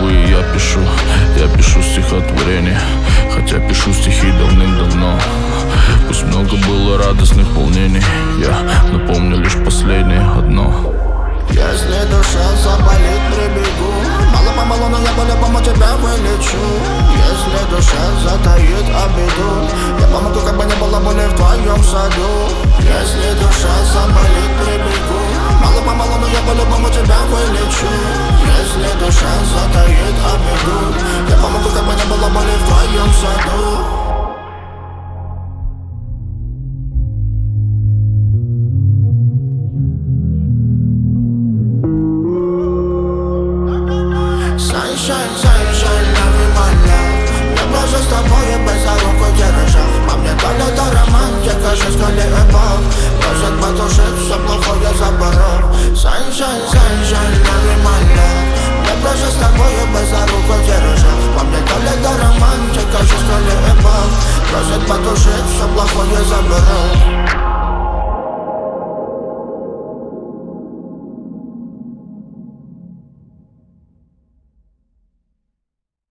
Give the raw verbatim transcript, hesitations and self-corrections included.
впервые я пишу, я пишу стихотворение, хотя пишу стихи давным-давно. Пусть много было радостных волнений, я напомню лишь последнее одно. Если душа заболит, прибегу. Мало-помалу, но я по-любому тебя вылечу. Если душа затаит обиду, я помогу, как бы не было боли в твоем саду. Если душа заболит, прибегу. Мало-помалу, но я по-любому тебя вылечу. Если душа затаит обиду, я помогу, как бы не было боли в твоем саду. Sunshine, sunshine, love my love. Я просто с тобой без за руку держа. По мне то ли это романтика, жизнь коли эпох. Просят потушить все плохое заборов. Sunshine, sunshine, love my love. Я просто с тобой без за руку держа. По мне то ли это романтика, жизнь коли эпох. Просят потушить все плохое заборов.